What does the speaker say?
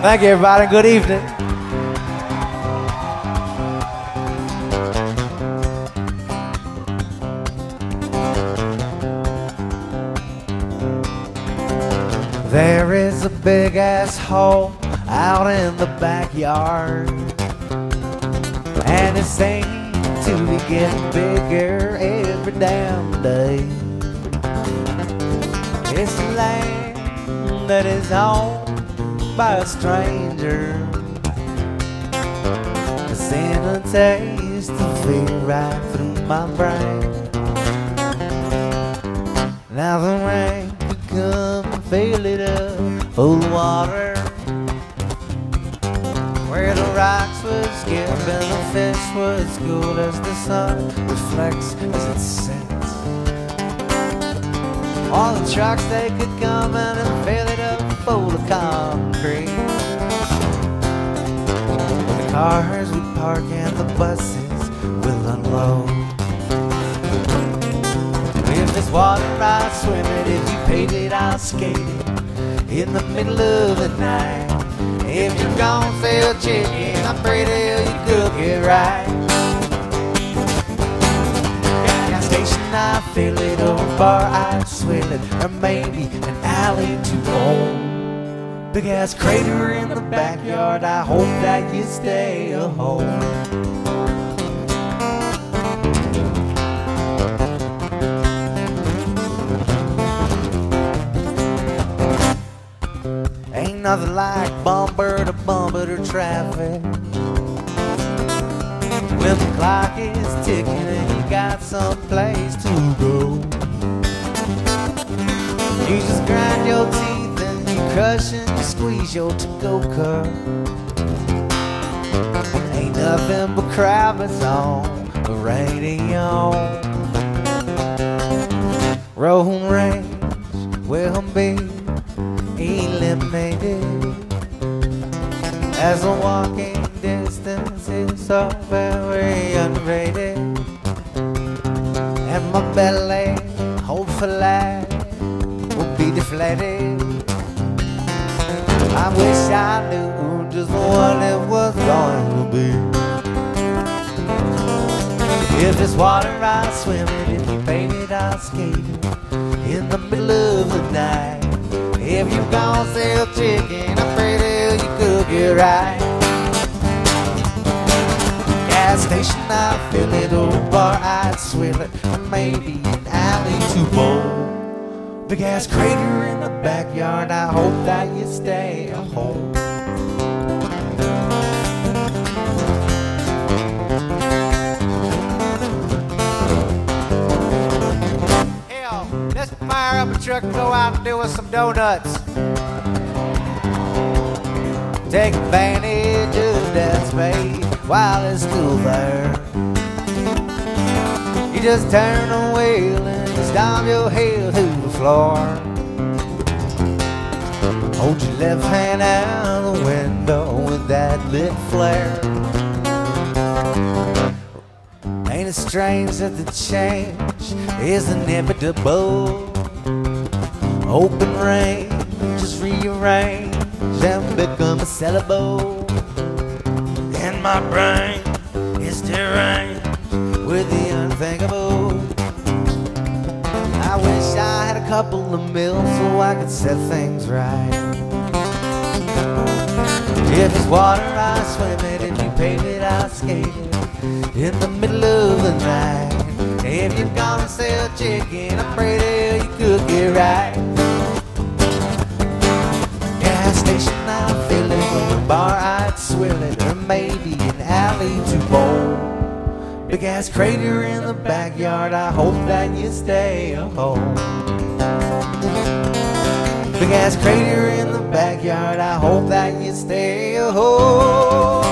Thank you, everybody. Good evening. There is a big ass hole out in the backyard, and it seems to be getting bigger every damn day. It's a land that is owned by a stranger. I send a taste of fear right through my brain. Now the rain could come and fill it up full of water, where the rocks would skip and the fish would school as the sun reflects as it sets. All the trucks, they could come in and fill it up full of concrete. The cars we park and the buses will unload. If there's water, I'll swim it. If you pave it, I'll skate it in the middle of the night. If you're gonna sell chicken, I pray till you cook it right. Gas station, I fill it, or a bar, I swill it, or maybe an alley to home. Big ass crater in the backyard, I hope that you stay at home. Ain't nothing like bumper to bumper to traffic when the clock is ticking and you got some place to go. You just grind your teeth and you crush and you squeeze your to-go cup. Ain't nothing but crap that's on the radio. Road rage will be eliminated as the walking distance is so very unrated, and my belly hopefully will be deflated. I wish I knew just what it was going to be. If there's water, I'll swim it. If you pave it, I'll skate it in the middle of the night. If you're gonna sell chicken, I pray till you cook it right. Gas station, I fill it, or a bar, I'd swill it, or maybe an alley to bowl. Big ass crater in the backyard, I hope that you stay at home. Let's fire up a truck and go out and do us some donuts. Take advantage of that space while it's still there. You just turn the wheel and you stomp your heel through the floor. Hold your left hand out the window with that lit flare. Ain't it strange that the change is inevitable? Open range, just rearrange and become a sellable. And my brain is deranged with the unthinkable. I wish I had a couple of mils so I could set things right. If it's water, I swim it. If you pave it, I'll skate it in the middle of the night. If you're gonna sell chicken, I pray till you cook it right. Gas station, I'll fill it, or a bar, I'd swill it, or maybe an alley to bowl. Big ass crater in the backyard, I hope that you stay at home. Big ass crater in the backyard, I hope that you stay at home.